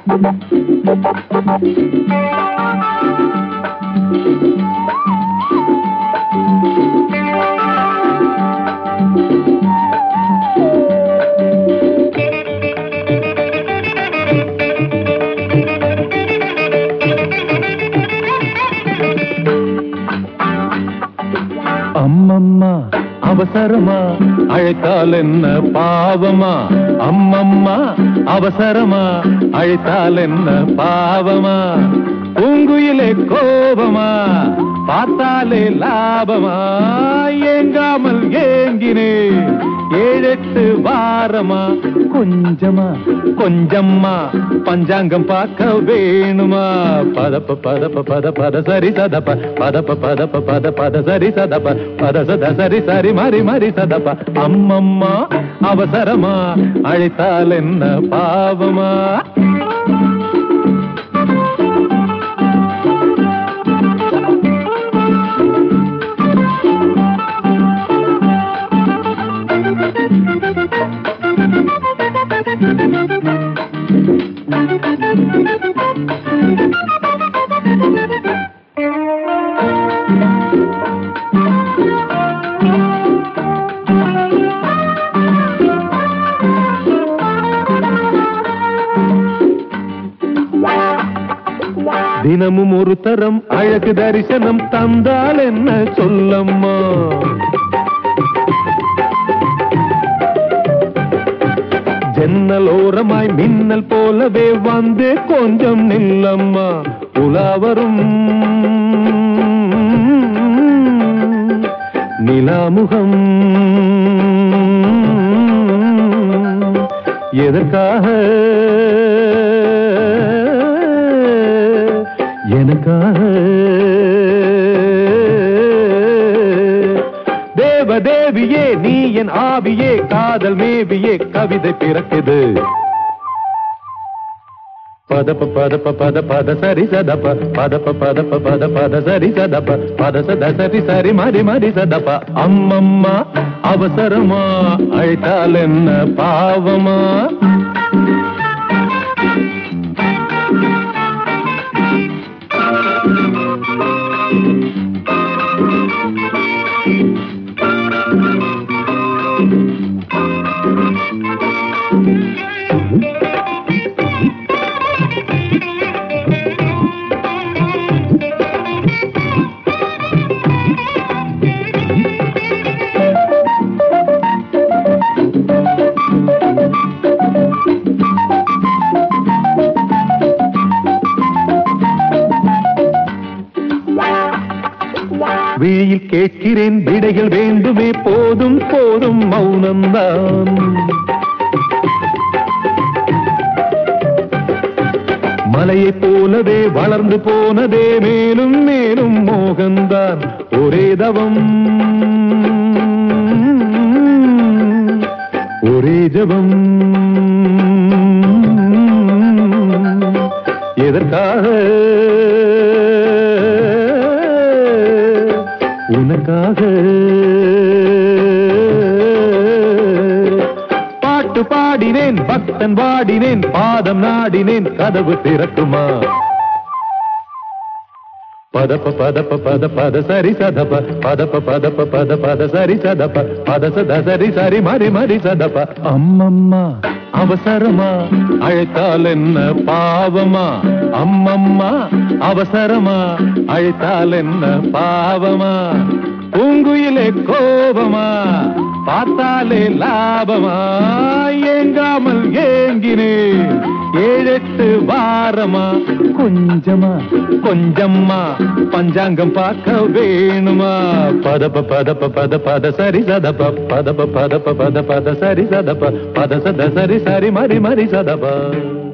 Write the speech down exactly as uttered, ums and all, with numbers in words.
அம்மம்மா அவசரமா அழைத்தால் என்ன பாவமா? அம்மம்மா அவசரமா அழைத்தால் என்ன பாவமா? பூங்குயிலே கோபமா பார்த்தாலே லாபமா? ஏங்காமல் ஏங்கினேன் ஏழெட்டு வாரமா. கொஞ்சமா கொஞ்சம்மா பஞ்சாங்கம் பார்க்க வேணுமா? பதப்ப பதப்ப பத பத சரி சதப்ப பதப்ப பதப்ப பத பத சரி சதப்ப பத சத சரி சரி மறி மறி சதப்ப. அம்மம்மா அவசரமா அழைத்தால் என்ன பாவமா? தினமும் ஒரு தரம் அழகு தரிசனம் தந்தால் என்ன சொல்லம்மா? ஜன்னலோரமாய் மின்னல் போலவே வந்து கொஞ்சம் நில்லம்மா. உலாவரும் நிலாமுகம் எதற்காக எனக்காக? தேவதேவியே நீ என் ஆவியே காதல் மேவியே கவிதை பிறக்குது. பதப்ப பதப்ப பத பத சரி சதப்ப பதப்ப பதப்ப பத பத சரி சதப்ப பத சத சரி சரி மறி மறி சதப்ப. அம்மம்மா அவசரமா அழைத்தால் என்ன பாவமா? விழியில் கேட்கிறேன் விடைகள் வேண்டுமே போதும் போதும் மௌனம்தான். மலையை போலவே வளர்ந்து போனதே மேலும் மேலும் மோகந்தான். ஒரே தவம் ஒரே ஜபம் எதற்காக உனக்காக? பாட்டு பாடினேன் பக்தன் பாடினேன் பாதம் நாடினேன் கதவு திறக்குமா? பதப்ப பதப்ப பத பத சரி சதப்ப பதப்ப பதப்ப பத பத சரி சதப்ப பத சத சரி சரி மறி மறி சதப்ப. அம்மம்மா அவசரமா அழைத்தால் என்ன பாவமா? அம்மம்மா அவசரமா அழைத்தால் என்ன பாவமா? பூங்குயிலே கோபமா பார்த்தாலே லாபமா? ஏங்காமல் ஏங்கினேன் ஏழெட்டு வாரமா. கொஞ்சமா கொஞ்சம்மா பஞ்சாங்கம் பார்க்க வேணுமா? பதப்ப பதப்ப பத பத சரி சதப்ப பதப்ப பதப்ப பத பத சரி சதப்ப பத சத சரி சரி மறி மறி சதப்ப.